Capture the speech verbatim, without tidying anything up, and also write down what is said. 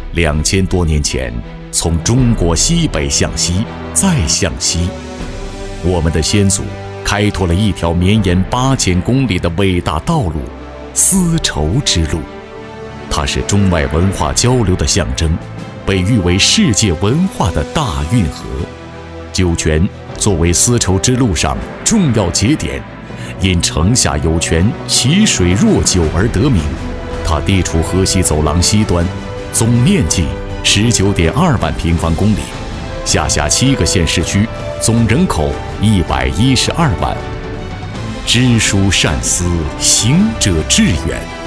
两千多年前，从中国西北向西，再向西，我们的先祖开拓了一条绵延八千公里的伟大道路——丝绸之路。它是中外文化交流的象征，被誉为世界文化的大运河。酒泉作为丝绸之路上重要节点，因城下有泉，其水若酒而得名。它地处河西走廊西端，总面积十九点二万平方公里，下辖七个县市区，总人口一百一十二万。知书善思，行者致远。